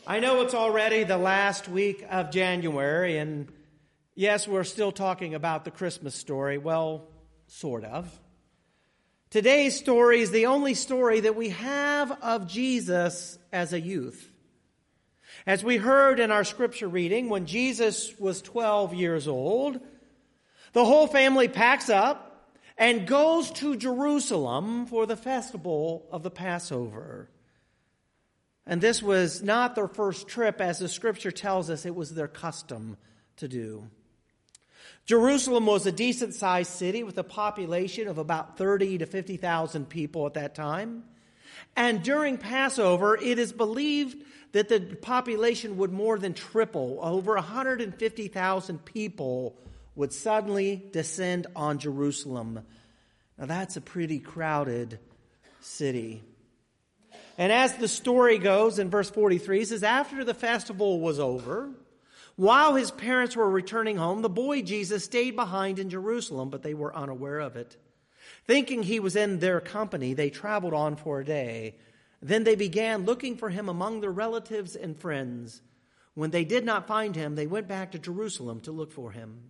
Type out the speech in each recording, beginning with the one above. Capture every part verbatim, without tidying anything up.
I know it's already the last week of January, and yes, we're still talking about the Christmas story. Well, sort of. Today's story is the only story that we have of Jesus as a youth. As we heard in our scripture reading, when Jesus was twelve years old, the whole family packs up and goes to Jerusalem for the festival of the Passover. And this was not their first trip, as the scripture tells us it was their custom to do. Jerusalem was a decent-sized city with a population of about thirty to fifty thousand people at that time. And during Passover, it is believed that the population would more than triple. Over one hundred fifty thousand people would suddenly descend on Jerusalem. Now that's a pretty crowded city. And as the story goes in verse forty-three, it says, after the festival was over, while his parents were returning home, the boy Jesus stayed behind in Jerusalem, but they were unaware of it. Thinking he was in their company, they traveled on for a day. Then they began looking for him among their relatives and friends. When they did not find him, they went back to Jerusalem to look for him.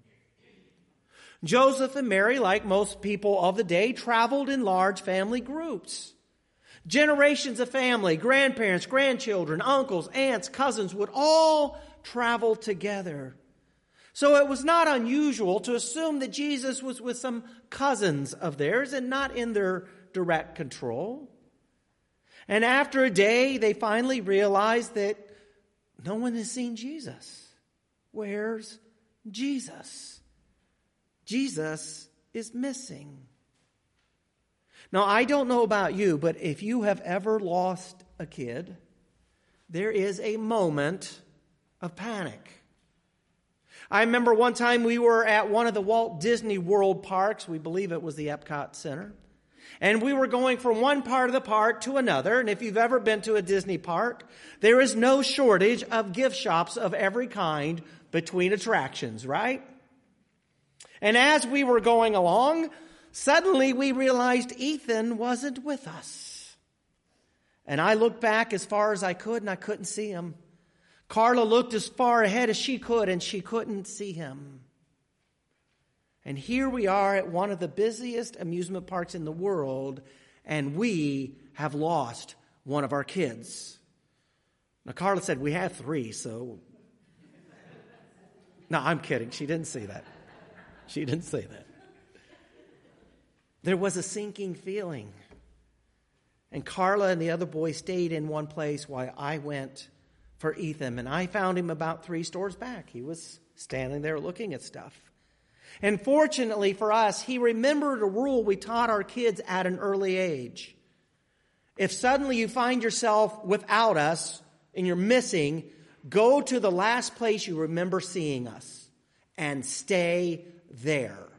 Joseph and Mary, like most people of the day, traveled in large family groups. Generations of family, grandparents, grandchildren, uncles, aunts, cousins would all travel together. So it was not unusual to assume that Jesus was with some cousins of theirs and not in their direct control. And after a day, they finally realized that no one has seen Jesus. Where's Jesus? Jesus is missing. Now, I don't know about you, but if you have ever lost a kid, there is a moment of panic. I remember one time we were at one of the Walt Disney World parks. We believe it was the Epcot Center. And we were going from one part of the park to another. And if you've ever been to a Disney park, there is no shortage of gift shops of every kind between attractions, right? And as we were going along, suddenly we realized Ethan wasn't with us. And I looked back as far as I could and I couldn't see him. Carla looked as far ahead as she could and she couldn't see him. And here we are at one of the busiest amusement parks in the world, and we have lost one of our kids. Now, Carla said we have three, so... No, I'm kidding. She didn't say that. She didn't say that. There was a sinking feeling. And Carla and the other boy stayed in one place while I went for Ethan. And I found him about three stores back. He was standing there looking at stuff. And fortunately for us, he remembered a rule we taught our kids at an early age. If suddenly you find yourself without us and you're missing, go to the last place you remember seeing us and stay there.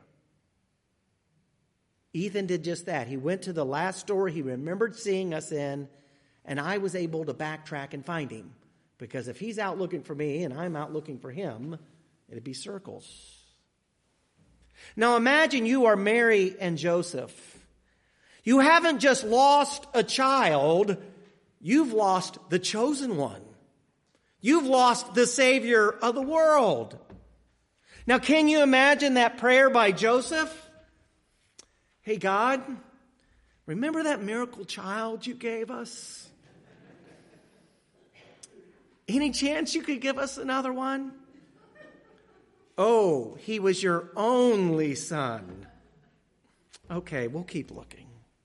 Ethan did just that. He went to the last store he remembered seeing us in, and I was able to backtrack and find him. Because if he's out looking for me and I'm out looking for him, it'd be circles. Now imagine you are Mary and Joseph. You haven't just lost a child, you've lost the chosen one. You've lost the Savior of the world. Now can you imagine that prayer by Joseph? Hey God, remember that miracle child you gave us? Any chance you could give us another one? Oh, he was your only son. Okay, we'll keep looking.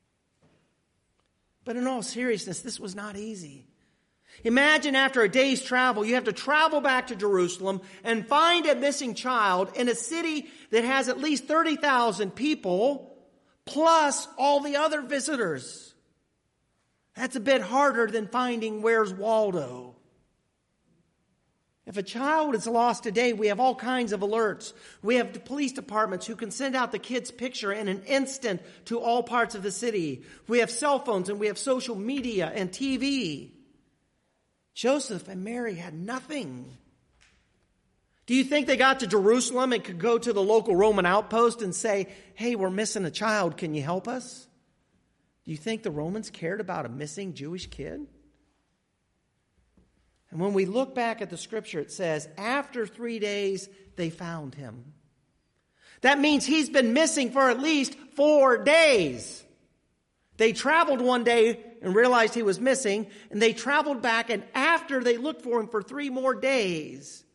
But in all seriousness, this was not easy. Imagine after a day's travel, you have to travel back to Jerusalem and find a missing child in a city that has at least thirty thousand people, plus all the other visitors. That's a bit harder than finding Where's Waldo. If a child is lost today, we have all kinds of alerts. We have the police departments who can send out the kid's picture in an instant to all parts of the city. We have cell phones and we have social media and T V. Joseph and Mary had nothing. Do you think they got to Jerusalem and could go to the local Roman outpost and say, hey, we're missing a child, can you help us? Do you think the Romans cared about a missing Jewish kid? And when we look back at the scripture, it says, after three days, they found him. That means he's been missing for at least four days. They traveled one day and realized he was missing, and they traveled back, and after they looked for him for three more days,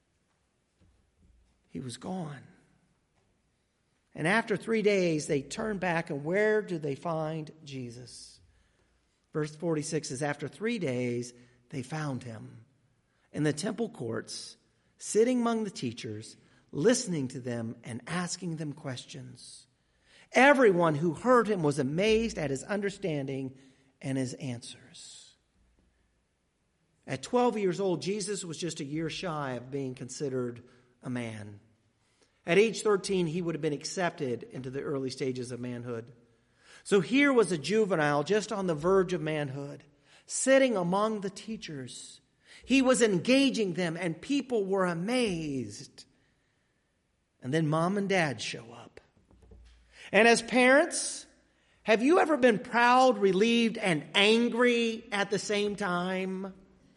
he was gone. And after three days, they turned back, and where did they find Jesus? Verse forty-six says, after three days, they found him in the temple courts, sitting among the teachers, listening to them and asking them questions. Everyone who heard him was amazed at his understanding and his answers. At twelve years old, Jesus was just a year shy of being considered a man. At age thirteen, he would have been accepted into the early stages of manhood. So here was a juvenile just on the verge of manhood, sitting among the teachers. He was engaging them, and people were amazed. And then mom and dad show up. And as parents, have you ever been proud, relieved, and angry at the same time?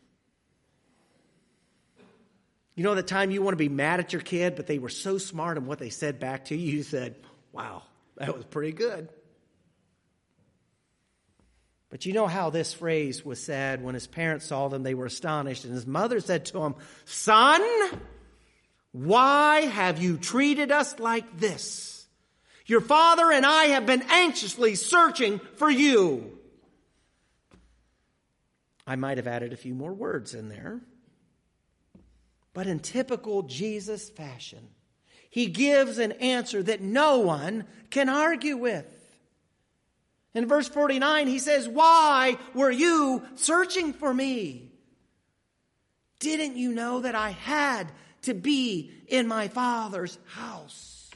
You know the time you want to be mad at your kid, but they were so smart in what they said back to you, you said, wow, that was pretty good. But you know how this phrase was said when his parents saw them, they were astonished. And his mother said to him, son, why have you treated us like this? Your father and I have been anxiously searching for you. I might have added a few more words in there. But in typical Jesus fashion, he gives an answer that no one can argue with. In verse forty-nine, he says, why were you searching for me? Didn't you know that I had to be in my Father's house?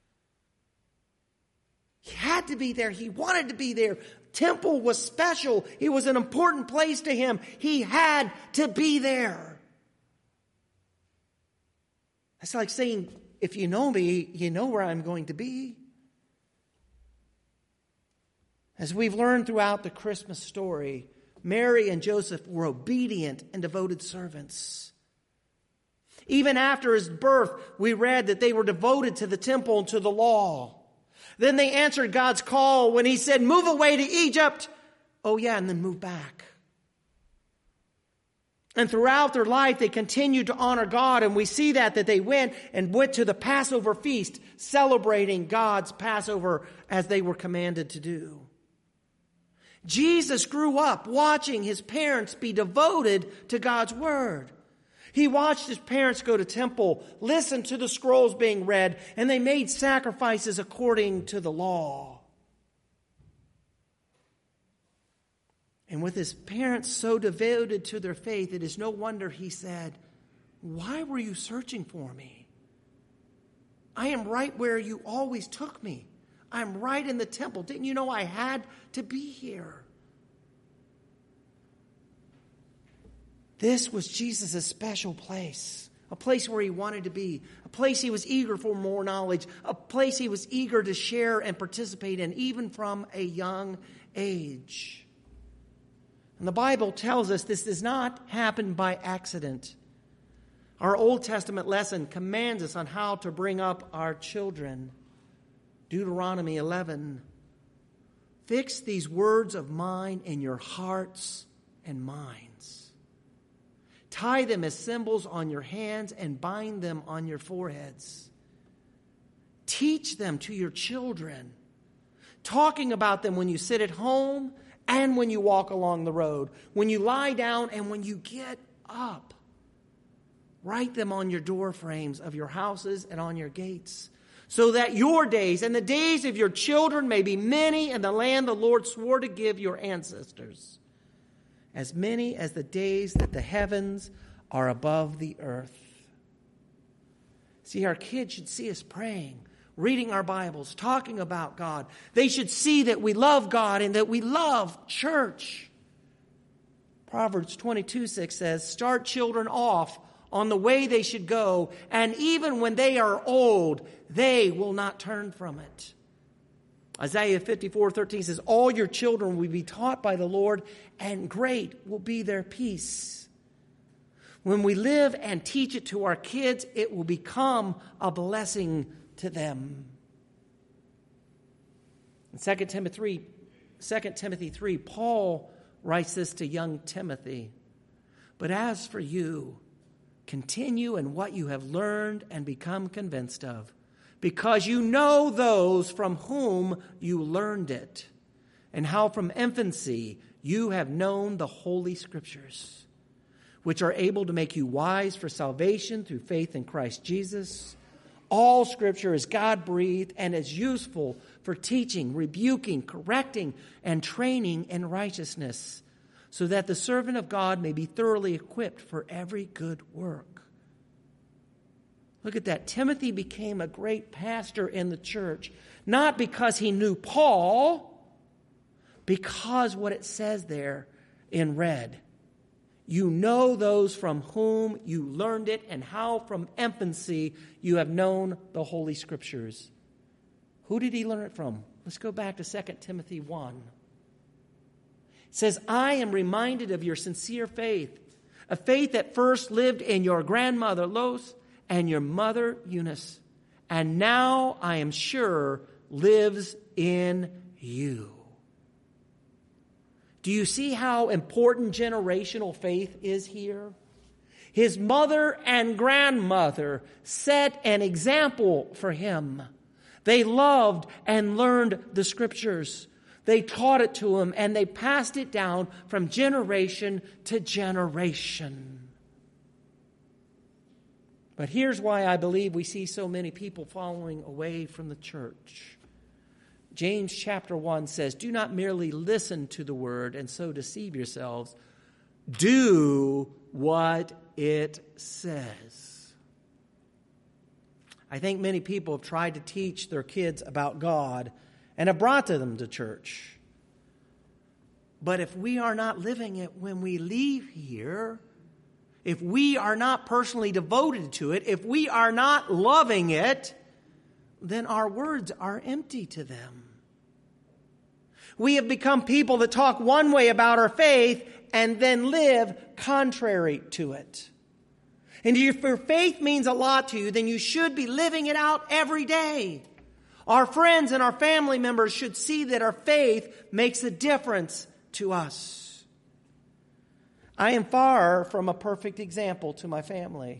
He had to be there. He wanted to be there. Temple was special. It was an important place to him. He had to be there. That's like saying, if you know me, you know where I'm going to be. As we've learned throughout the Christmas story, Mary and Joseph were obedient and devoted servants. Even after his birth, we read that they were devoted to the temple and to the law. Then they answered God's call when he said, move away to Egypt. Oh yeah, and then move back. And throughout their life, they continued to honor God. And we see that, that they went and went to the Passover feast, celebrating God's Passover as they were commanded to do. Jesus grew up watching his parents be devoted to God's word. He watched his parents go to temple, listen to the scrolls being read, and they made sacrifices according to the law. And with his parents so devoted to their faith, it is no wonder he said, why were you searching for me? I am right where you always took me. I'm right in the temple. Didn't you know I had to be here? This was Jesus' special place, a place where he wanted to be, a place he was eager for more knowledge, a place he was eager to share and participate in, even from a young age. And the Bible tells us this does not happen by accident. Our Old Testament lesson commands us on how to bring up our children. Deuteronomy eleven. Fix these words of mine in your hearts and minds. Tie them as symbols on your hands and bind them on your foreheads. Teach them to your children, talking about them when you sit at home and when you walk along the road, when you lie down and when you get up. Write them on your door frames of your houses and on your gates, so that your days and the days of your children may be many in the land the Lord swore to give your ancestors, as many as the days that the heavens are above the earth. See, our kids should see us praying, reading our Bibles, talking about God. They should see that we love God and that we love church. Proverbs twenty-two six says, start children off on the way they should go, and even when they are old, they will not turn from it. Isaiah fifty-four thirteen says, all your children will be taught by the Lord, and great will be their peace. When we live and teach it to our kids, it will become a blessing to them. In Second Timothy, Second Timothy three, Paul writes this to young Timothy. But as for you, continue in what you have learned and become convinced of, because you know those from whom you learned it, and how from infancy you have known the Holy Scriptures, which are able to make you wise for salvation through faith in Christ Jesus. All Scripture is God-breathed and is useful for teaching, rebuking, correcting, and training in righteousness, so that the servant of God may be thoroughly equipped for every good work. Look at that. Timothy became a great pastor in the church, not because he knew Paul, because what it says there in red. You know those from whom you learned it, and how from infancy you have known the Holy Scriptures. Who did he learn it from? Let's go back to Second Timothy one. It says, I am reminded of your sincere faith, a faith that first lived in your grandmother Lois and your mother Eunice, and now I am sure lives in you. Do you see how important generational faith is here? His mother and grandmother set an example for him. They loved and learned the Scriptures. They taught it to him, and they passed it down from generation to generation. But here's why I believe we see so many people falling away from the church. James chapter one says, do not merely listen to the word and so deceive yourselves. Do what it says. I think many people have tried to teach their kids about God and have brought them to church. But if we are not living it when we leave here, if we are not personally devoted to it, if we are not loving it, then our words are empty to them. We have become people that talk one way about our faith and then live contrary to it. And if your faith means a lot to you, then you should be living it out every day. Our friends and our family members should see that our faith makes a difference to us. I am far from a perfect example to my family.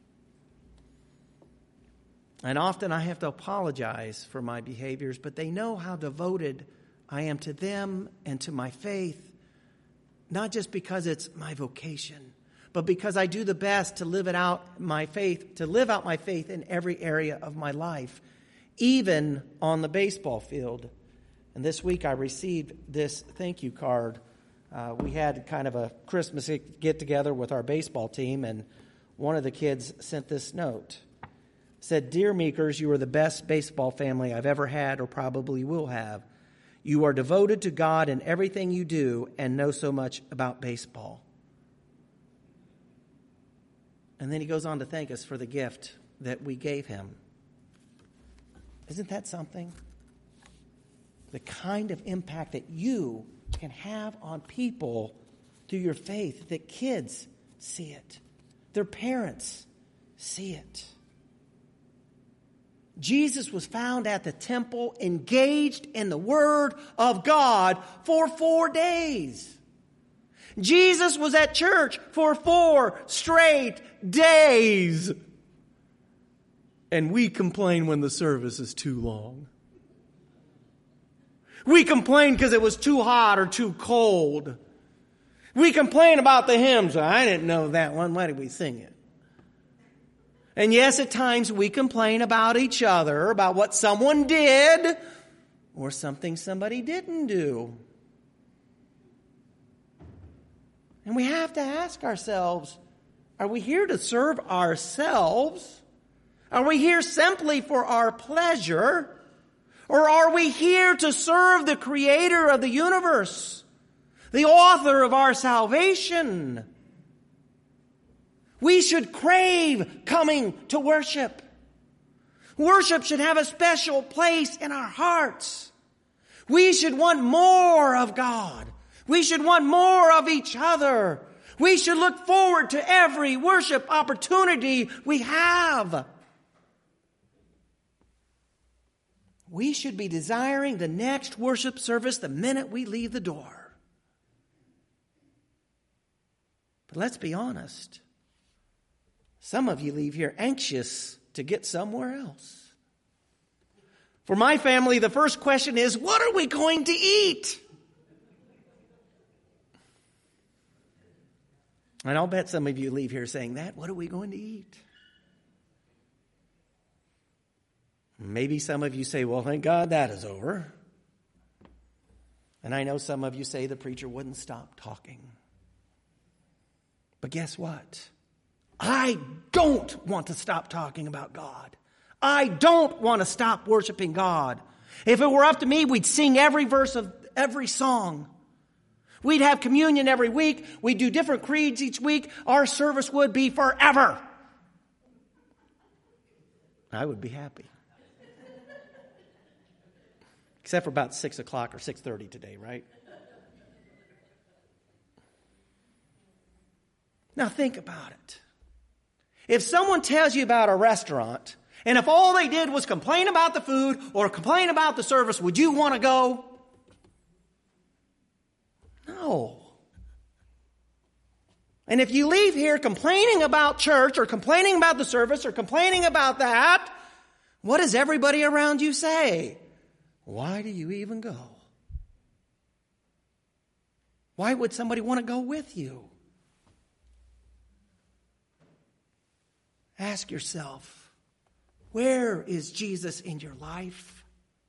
And often I have to apologize for my behaviors, but they know how devoted I am to them and to my faith, not just because it's my vocation, but because I do the best to live it out my faith, to live out my faith in every area of my life, even on the baseball field. And this week I received this thank you card. Uh, we had kind of a Christmas get-together with our baseball team, and one of the kids sent this note. It said, Dear Meekers, you are the best baseball family I've ever had or probably will have. You are devoted to God in everything you do and know so much about baseball. And then he goes on to thank us for the gift that we gave him. Isn't that something? The kind of impact that you can have on people through your faith, that kids see it, their parents see it. Jesus was found at the temple, engaged in the Word of God for four days. Jesus was at church for four straight days. And we complain when the service is too long. We complain because it was too hot or too cold. We complain about the hymns. I didn't know that one. Why did we sing it? And yes, at times we complain about each other, about what someone did or something somebody didn't do. And we have to ask ourselves, are we here to serve ourselves? Are we here simply for our pleasure? Or are we here to serve the Creator of the universe, the author of our salvation? We should crave coming to worship. Worship should have a special place in our hearts. We should want more of God. We should want more of each other. We should look forward to every worship opportunity we have. We should be desiring the next worship service the minute we leave the door. But let's be honest. Some of you leave here anxious to get somewhere else. For my family, the first question is, what are we going to eat? And I'll bet some of you leave here saying that. What are we going to eat? Maybe some of you say, well, thank God that is over. And I know some of you say the preacher wouldn't stop talking. But guess what? I don't want to stop talking about God. I don't want to stop worshiping God. If it were up to me, we'd sing every verse of every song. We'd have communion every week. We'd do different creeds each week. Our service would be forever. I would be happy. Except for about six o'clock or six thirty today, right? Now think about it. If someone tells you about a restaurant, and if all they did was complain about the food or complain about the service, would you want to go? No. And if you leave here complaining about church or complaining about the service or complaining about that, what does everybody around you say? Why do you even go? Why would somebody want to go with you? Ask yourself, where is Jesus in your life?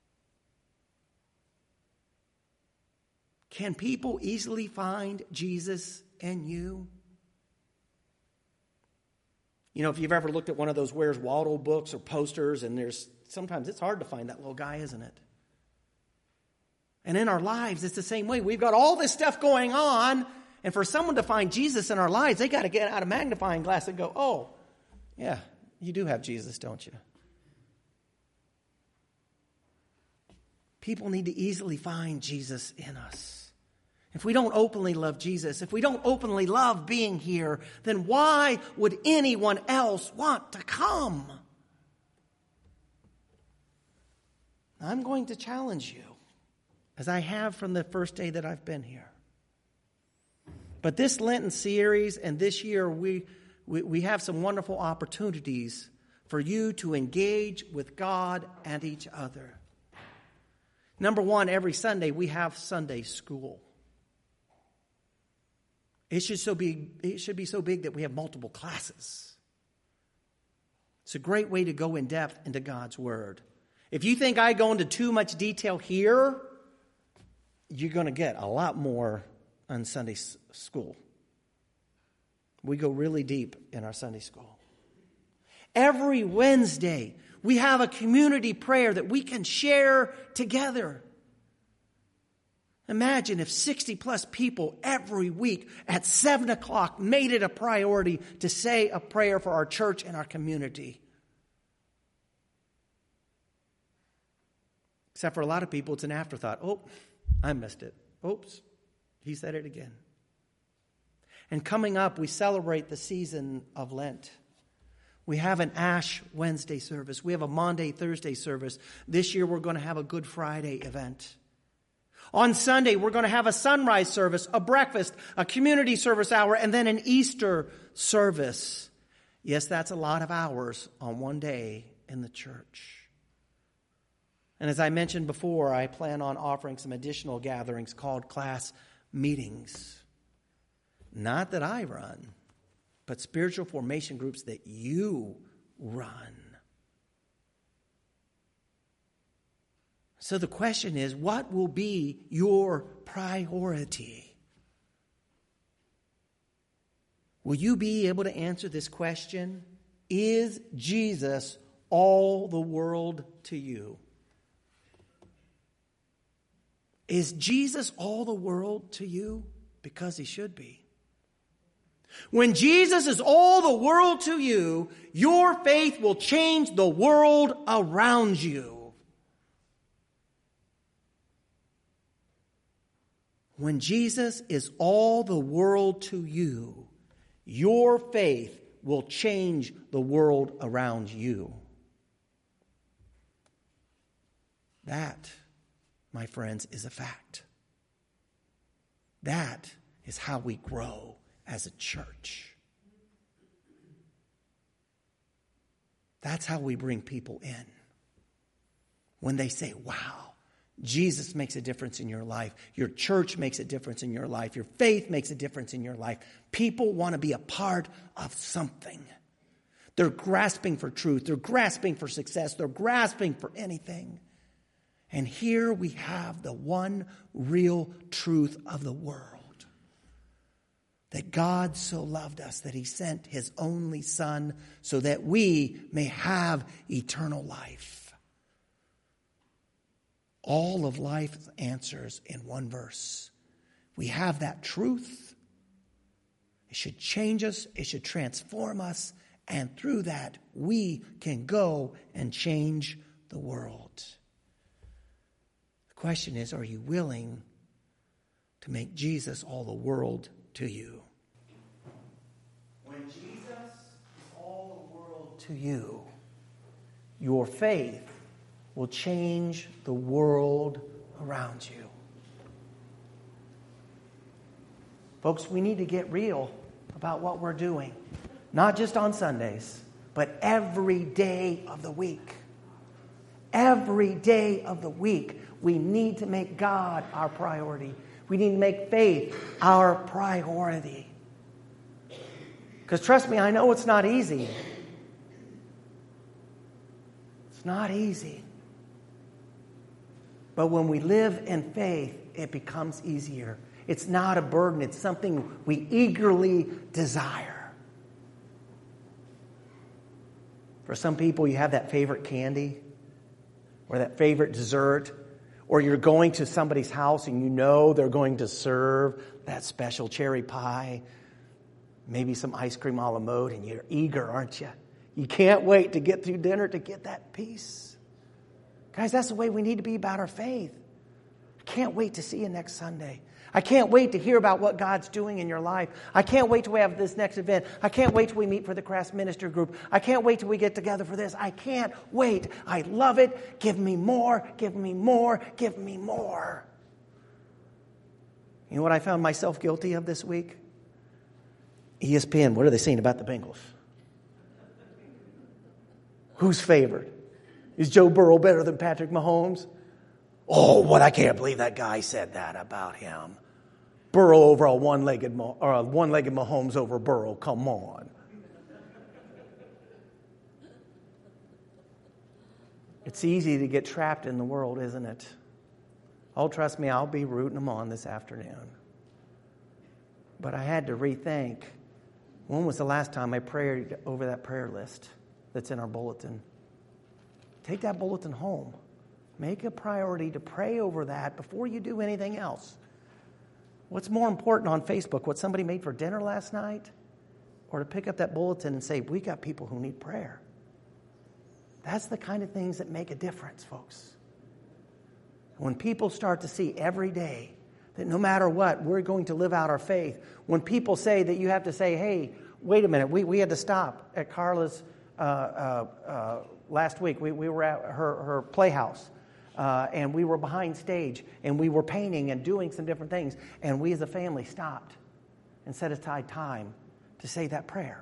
Can people easily find Jesus in you? You know, if you've ever looked at one of those Where's Waldo books or posters, and there's sometimes it's hard to find that little guy, isn't it? And in our lives, it's the same way. We've got all this stuff going on, and for someone to find Jesus in our lives, they got to get out a magnifying glass and go, oh, yeah, you do have Jesus, don't you? People need to easily find Jesus in us. If we don't openly love Jesus, if we don't openly love being here, then why would anyone else want to come? I'm going to challenge you, as I have from the first day that I've been here. But this Lenten series and this year, we, we, we have some wonderful opportunities for you to engage with God and each other. Number one, every Sunday we have Sunday school. It should, so be, it should be so big that we have multiple classes. It's a great way to go in depth into God's Word. If you think I go into too much detail here, you're going to get a lot more on Sunday school. We go really deep in our Sunday school. Every Wednesday, we have a community prayer that we can share together. Imagine if sixty plus people every week at seven o'clock made it a priority to say a prayer for our church and our community. Except for a lot of people, it's an afterthought. Oh, I missed it. Oops, he said it again. And coming up, we celebrate the season of Lent. We have an Ash Wednesday service. We have a Maundy Thursday service. This year, we're going to have a Good Friday event. On Sunday, we're going to have a sunrise service, a breakfast, a community service hour, and then an Easter service. Yes, that's a lot of hours on one day in the church. And as I mentioned before, I plan on offering some additional gatherings called class meetings. Not that I run, but spiritual formation groups that you run. So the question is, what will be your priority? Will you be able to answer this question? Is Jesus all the world to you? Is Jesus all the world to you? Because he should be. When Jesus is all the world to you, your faith will change the world around you. When Jesus is all the world to you, your faith will change the world around you. That, my friends, is a fact. That is how we grow as a church. That's how we bring people in. When they say, wow, Jesus makes a difference in your life. Your church makes a difference in your life. Your faith makes a difference in your life. People want to be a part of something. They're grasping for truth. They're grasping for success. They're grasping for anything. And here we have the one real truth of the world. That God so loved us that he sent his only Son so that we may have eternal life. All of life's answers in one verse. We have that truth. It should change us. It should transform us. And through that, we can go and change the world. The question is, are you willing to make Jesus all the world to you? When Jesus is all the world to you, your faith will change the world around you. Folks, we need to get real about what we're doing. Not just on Sundays, but every day of the week. Every day of the week, we need to make God our priority. We need to make faith our priority. Because trust me, I know it's not easy. It's not easy. But when we live in faith, it becomes easier. It's not a burden. It's something we eagerly desire. For some people, you have that favorite candy or that favorite dessert, or you're going to somebody's house and you know they're going to serve that special cherry pie, maybe some ice cream a la mode, and you're eager, aren't you? You can't wait to get through dinner to get that piece. Guys, that's the way we need to be about our faith. I can't wait to see you next Sunday. I can't wait to hear about what God's doing in your life. I can't wait till we have this next event. I can't wait till we meet for the Crafts Minister group. I can't wait till we get together for this. I can't wait. I love it. Give me more. Give me more. Give me more. You know what I found myself guilty of this week? E S P N, what are they saying about the Bengals? Who's favored? Is Joe Burrow better than Patrick Mahomes? Oh, what, I can't believe that guy said that about him. Burrow over a one-legged, or a one-legged Mahomes over Burrow. Come on. It's easy to get trapped in the world, isn't it? Oh, trust me, I'll be rooting them on this afternoon. But I had to rethink, when was the last time I prayed over that prayer list that's in our bulletin? Take that bulletin home. Make a priority to pray over that before you do anything else. What's more important on Facebook, what somebody made for dinner last night, or to pick up that bulletin and say, we got people who need prayer? That's the kind of things that make a difference, folks. When people start to see every day that no matter what, we're going to live out our faith. When people say that you have to say, hey, wait a minute, we, we had to stop at Carla's uh, uh, uh, last week. We, we were at her, her playhouse. Uh, and we were behind stage, and we were painting and doing some different things. And we as a family stopped and set aside time to say that prayer.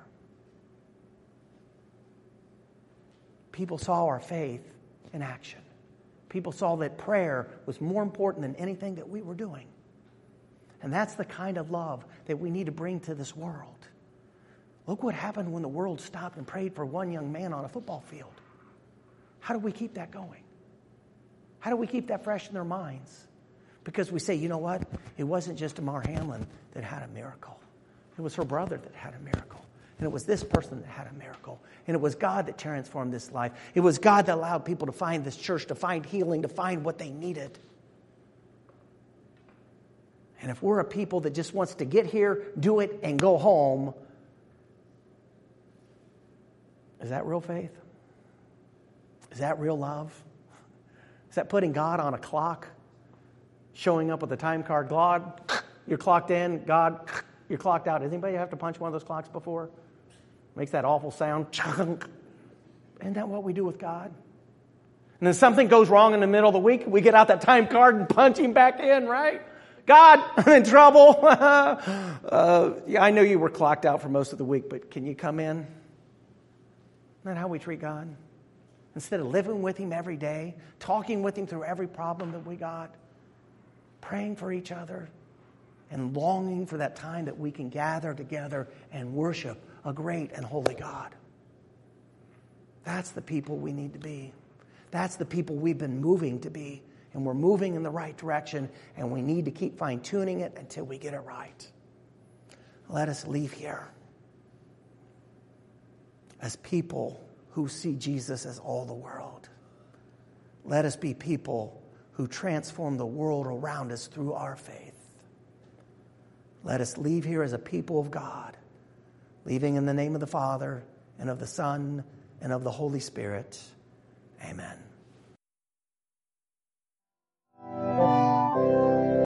People saw our faith in action. People saw that prayer was more important than anything that we were doing. And that's the kind of love that we need to bring to this world. Look what happened when the world stopped and prayed for one young man on a football field. How do we keep that going? How do we keep that fresh in their minds? Because we say, you know what? It wasn't just Damar Hamlin that had a miracle. It was her brother that had a miracle. And it was this person that had a miracle. And it was God that transformed this life. It was God that allowed people to find this church, to find healing, to find what they needed. And if we're a people that just wants to get here, do it, and go home, is that real faith? Is that real love? Is that putting God on a clock? showing up with a time card. God, you're clocked in. God, you're clocked out. Has anybody have to punch one of those clocks before? Makes that awful sound. Isn't that what we do with God? And then something goes wrong in the middle of the week. We get out that time card and punch him back in, right? God, I'm in trouble. uh, yeah, I know you were clocked out for most of the week, but can you come in? Isn't that how we treat God? Instead of living with him every day, talking with him through every problem that we got, praying for each other, and longing for that time that we can gather together and worship a great and holy God. That's the people we need to be. That's the people we've been moving to be. And we're moving in the right direction, and we need to keep fine-tuning it until we get it right. Let us leave here as people who see Jesus as all the world. Let us be people who transform the world around us through our faith. Let us leave here as a people of God, leaving in the name of the Father, and of the Son, and of the Holy Spirit. Amen.